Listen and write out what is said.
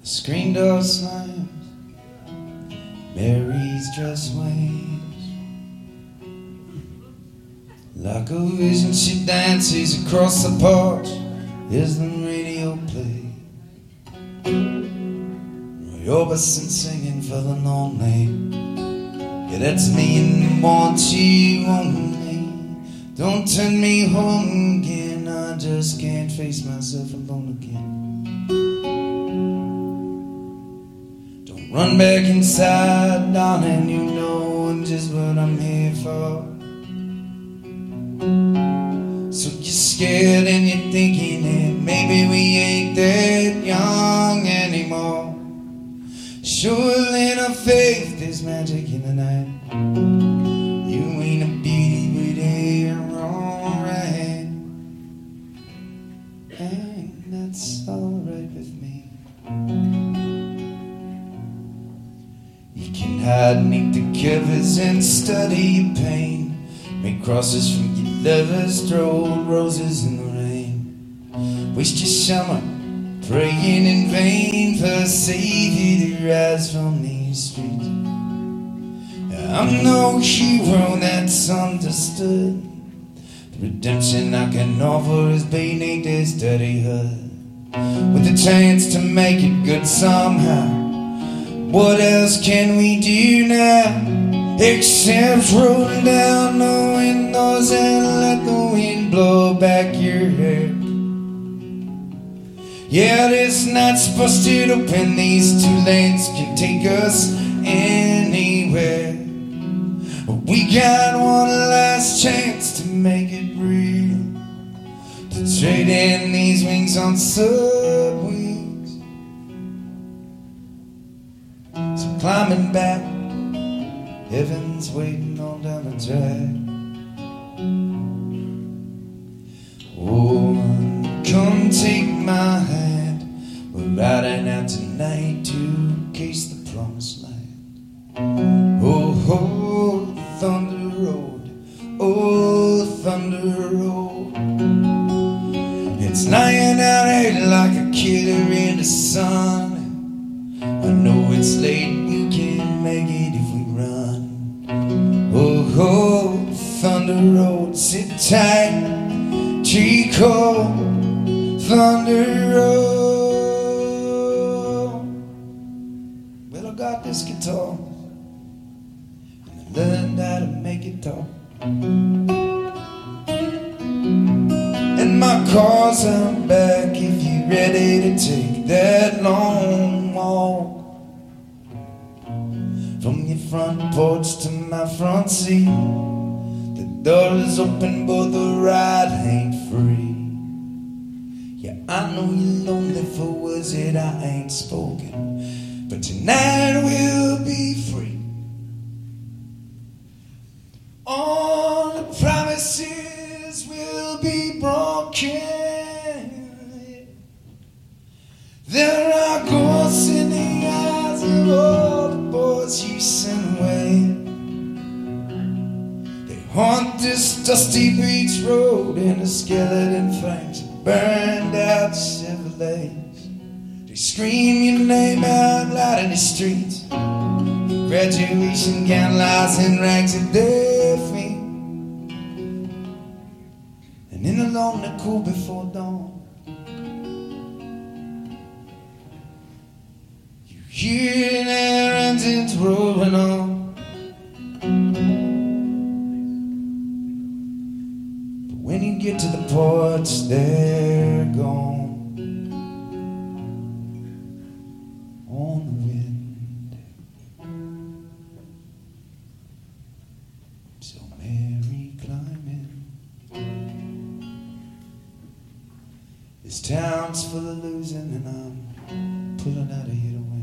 The screen door slams, Mary's dress waves. Like a vision she dances across the porch as the radio plays. Robeson singing for the lonely. Yeah, that's me and want you only. Don't turn me home again, I just can't face myself alone again. Don't run back inside, darling, you know just what I'm here for. So you're scared and you're thinking that maybe we ain't that young anymore. Sure enough, faith, there's magic in the night. You ain't a beauty, but they're alright. And that's alright with me. You can hide beneath the covers and study your pain. Make crosses from your lover's throat, roses in the rain. Waste your summer praying in vain for a savior to rise from these streets. I'm no hero that's understood. The redemption I can offer is beneath this dirty hood, with a chance to make it good somehow. What else can we do now except roll down the windows and let the wind blow back your hair? Yeah, this night's busted open, these two lanes can take us anywhere. We got one last chance to make it real, to trade in these wings on subwings. So climbing back, heaven's waiting on down the track. Oh, come take my hand, we're riding out tonight to case the promised land. Oh, oh, Thunder Road, oh, Thunder Road. It's lying out here like a killer in the sun. I know it's late, we can make it if we run. Oh, oh, Thunder Road, sit tight, Chico, Thunder Road. Well, I got this guitar, learned how to make it talk. And my car's out back if you're ready to take that long walk. From your front porch to my front seat, the door is open but the ride ain't free. Yeah, I know you're lonely for words that I ain't spoken, but tonight we'll be free. All the promises will be broken. There are ghosts in the eyes of all the boys you sent away. They haunt this dusty beach road in the skeleton flames of burned out Chevrolets. They scream your name out loud in the streets. Your graduation gown lies in rags of their feet. And in the lonely cool before dawn, you hear their engines rolling on. But when you get to the porch, they're gone. On the wind. So Mary climbing. This town's full of losing, and I'm pulling out of here to win.